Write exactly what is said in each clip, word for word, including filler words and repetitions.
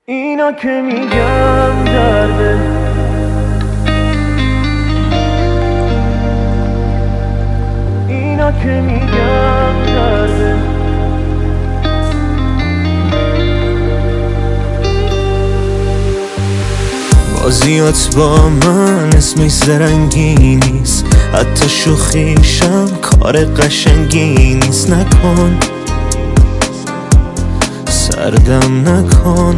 اینا که میگم درده، اینا که میگم درده. بازیات با من اسمش زرنگی نیست، حتی شوخیشم کار قشنگی نیست. نکن سردم نکن،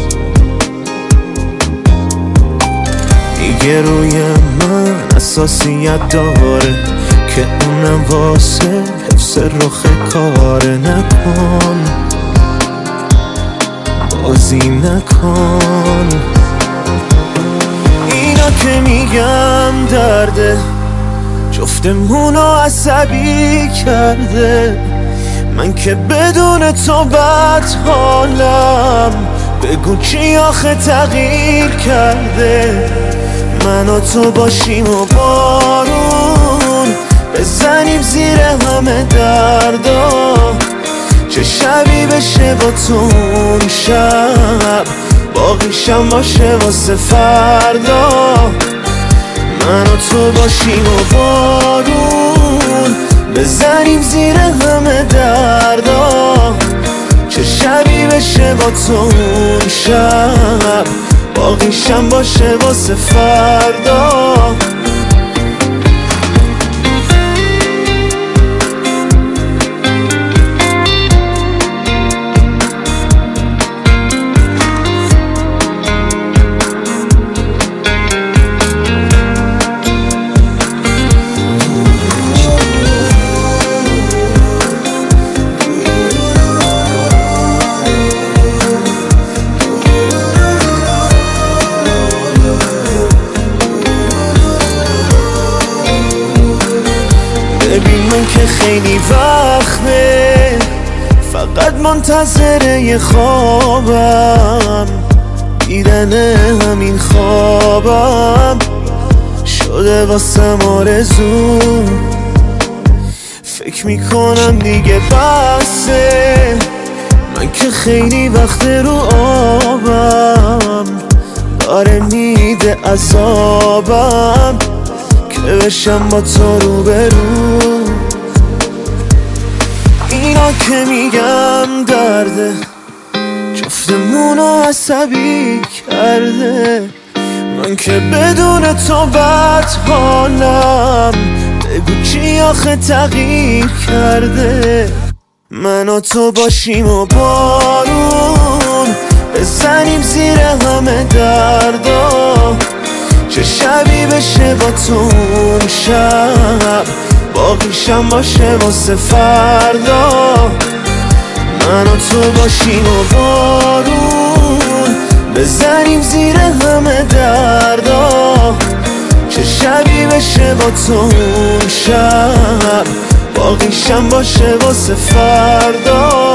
میگه روی من اساسیت داره که اونم واسه حفظ رخ کاره. نکن بازی نکن، اینا که میگم درده، جفتمونو عصبی کرده. من که بدون تو بد حالم، بگو کی آخه تغییر کرده. من و تو باشیم و بارون بزنیم زیر همه دردا، چه شبی بشه با تو اون شب، باقیشم باشه واسه فردا. من و تو باشیم و بارون بزنیم زیر همه دردا، چه شبی بشه با تو اون شب، باقیشم باشه واسه فردا. ببین من که خیلی وقته فقط منتظر یه خوابم، دیدن همین خوابم شده واسم آرزو. فکر میکنم دیگه بسه، من که خیلی وقت رو آبم، داره میده عذابم که بشم با تو رو برو. اینا که میگم درده، جفتمونو عصبی کرده. من که بدون تو بد حالم، بگو کی آخه تغییر کرده. من و تو باشیم و بارون بزنیم زیر همه دردا، چه شبی بشه با تو اون شب، باقیشم باشه واسه فردا. من و تو باشیم و بارون بزنیم زیر همه دردا، چه شبی بشه با تو اون شب، باقیشم باشه واسه فردا.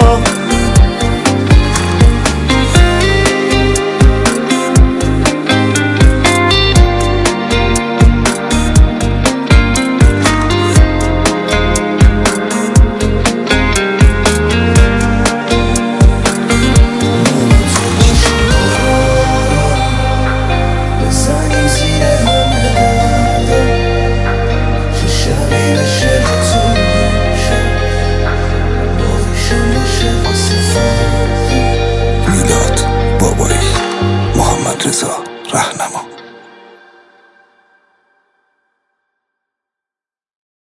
رضا رهنما.